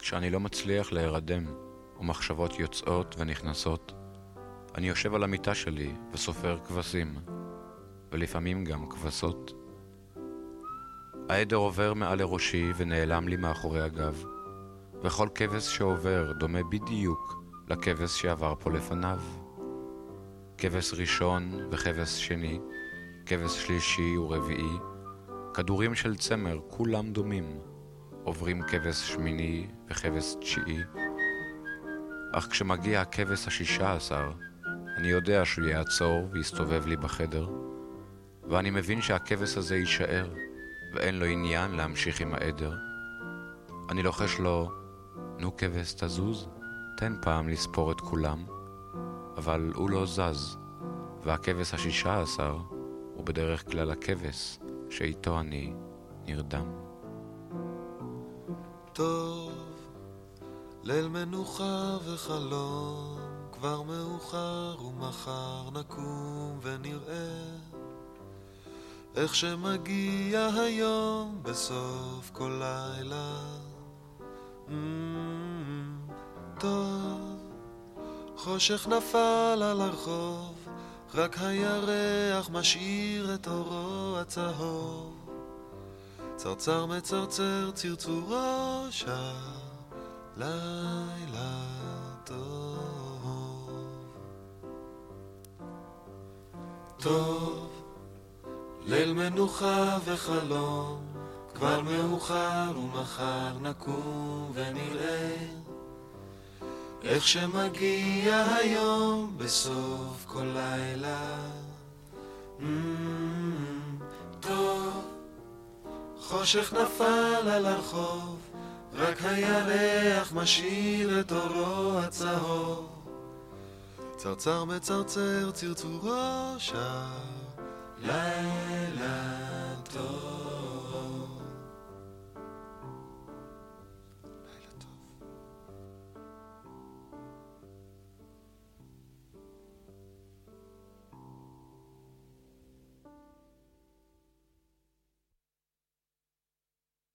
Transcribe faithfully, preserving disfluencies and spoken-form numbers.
כשאני לא מצליח להירדם, ומחשבות יוצאות ונכנסות, אני יושב על המיטה שלי וסופר כבשים, ולפעמים גם כבשות. העדר עובר מעל לראשי ונעלם לי מאחורי הגב, וכל כבש שעובר דומה בדיוק לכבש שעבר פה לפניו. כבש ראשון וכבש שני, כבש שלישי ורביעי, כדורים של צמר כולם דומים, עוברים כבש שמיני וכבש תשיעי. אך כשמגיע הכבש השישה עשר, אני יודע שהוא יעצור ויסתובב לי בחדר, ואני מבין שהכבש הזה יישאר, ואין לו עניין להמשיך עם העדר. אני לוחש לו, נו כבש תזוז, תן פעם לספור את כולם, אבל הוא לא זז, והכבש השישה עשר הוא בדרך כלל הכבש שאיתו אני נרדם. טוב, ליל מנוחה וחלום, כבר מאוחר ומחר נקום ונראה איך שמגיע היום בסוף כל לילה. mm, טוב, חושך נפל על הרחוב, רק הירח משאיר את אורו הצהוב, צרצר מצרצר צרצורו שהלילה טוב. טוב, ליל מנוחה וחלום, כבר מאוחר ומחר נקום ונראה איך שמגיע היום בסוף כל לילה. mm, טוב, חושך נפל על הרחוב, רק הירח משאיר את אורו הצהוב, צרצר מצרצר צרצורו שהלילה טוב.